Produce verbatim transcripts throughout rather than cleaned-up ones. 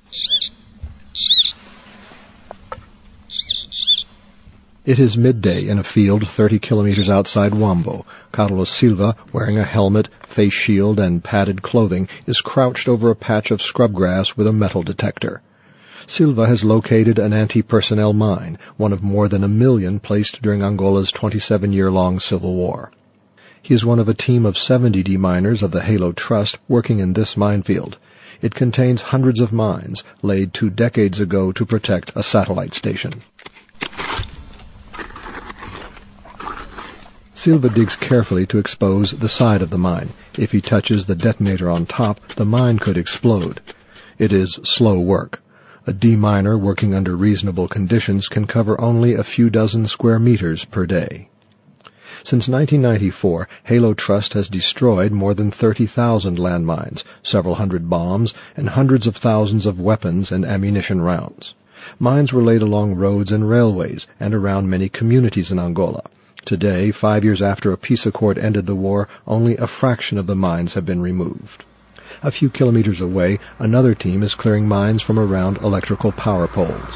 It is midday in a field thirty kilometers outside Wambo. Carlos Silva, wearing a helmet, face shield, and padded clothing, is crouched over a patch of scrub grass with a metal detector. Silva has located an anti-personnel mine, one of more than a million placed during Angola's twenty-seven-year-long civil war. He is one of a team of seventy deminers of the Halo Trust working in this minefield. It contains hundreds of mines laid two decades ago to protect a satellite station. Silva digs carefully to expose the side of the mine. If he touches the detonator on top, the mine could explode. It is slow work. A deminer working under reasonable conditions can cover only a few dozen square meters per day. Since nineteen ninety-four, Halo Trust has destroyed more than thirty thousand landmines, several hundred bombs, and hundreds of thousands of weapons and ammunition rounds. Mines were laid along roads and railways and around many communities in Angola. Today, five years after a peace accord ended the war, only a fraction of the mines have been removed. A few kilometers away, another team is clearing mines from around electrical power poles.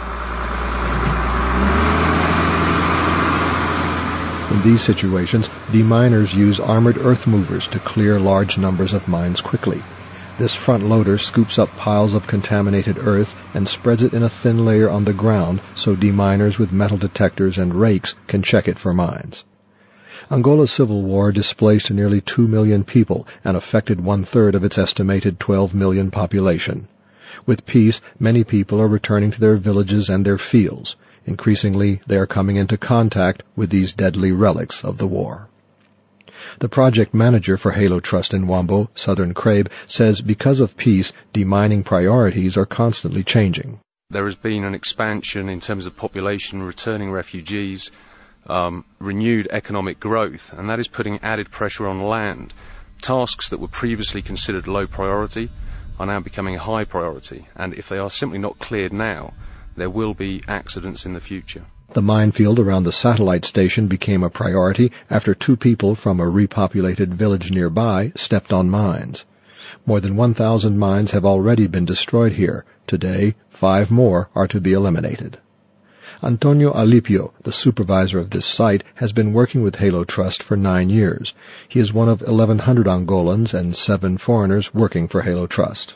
In these situations, deminers use armored earth movers to clear large numbers of mines quickly. This front loader scoops up piles of contaminated earth and spreads it in a thin layer on the ground so deminers with metal detectors and rakes can check it for mines. Angola's civil war displaced nearly two million people and affected one-third of its estimated twelve million population. With peace, many people are returning to their villages and their fields. Increasingly, they are coming into contact with these deadly relics of the war. The project manager for Halo Trust in Wambo, Southern Crabe, says because of peace, demining priorities are constantly changing. There has been an expansion in terms of population, returning refugees, um, renewed economic growth, and that is putting added pressure on land. Tasks that were previously considered low priority are now becoming a high priority, and if they are simply not cleared now, there will be accidents in the future. The minefield around the satellite station became a priority after two people from a repopulated village nearby stepped on mines. More than one thousand mines have already been destroyed here. Today, five more are to be eliminated. Antonio Alipio, the supervisor of this site, has been working with Halo Trust for nine years. He is one of eleven hundred Angolans and seven foreigners working for Halo Trust.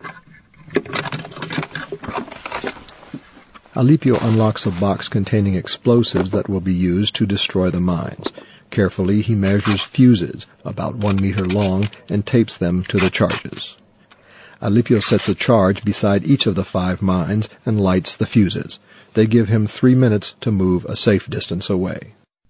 Alipio unlocks a box containing explosives that will be used to destroy the mines. Carefully, he measures fuses, about one meter long, and tapes them to the charges. Alipio sets a charge beside each of the five mines and lights the fuses. They give him three minutes to move a safe distance away.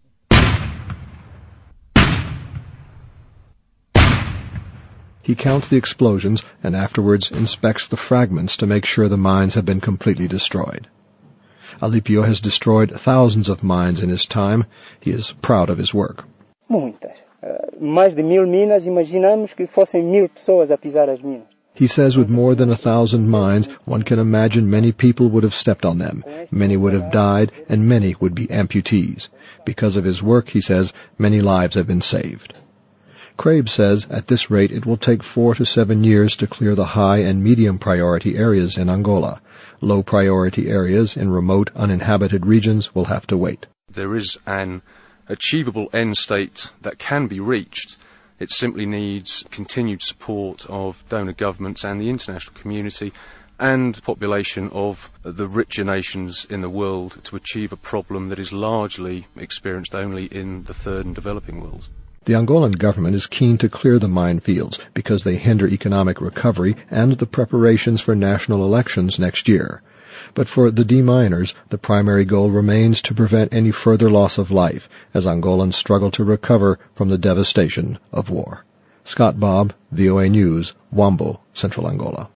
He counts the explosions and afterwards inspects the fragments to make sure the mines have been completely destroyed. Alipio has destroyed thousands of mines in his time. He is proud of his work. Muitas. Mais de mil minas, imaginamos que fossem mil pessoas a pisar as minas. He says with more than a thousand mines, one can imagine many people would have stepped on them. Many would have died, and many would be amputees. Because of his work, he says, many lives have been saved. Crabe says at this rate it will take four to seven years to clear the high and medium priority areas in Angola. Low priority areas in remote, uninhabited regions will have to wait. There is an achievable end state that can be reached. It simply needs continued support of donor governments and the international community and the population of the richer nations in the world to achieve a problem that is largely experienced only in the third and developing world. The Angolan government is keen to clear the minefields because they hinder economic recovery and the preparations for national elections next year. But for the deminers, the primary goal remains to prevent any further loss of life as Angolans struggle to recover from the devastation of war. Scott Bobb, V O A News, Wambo, Central Angola.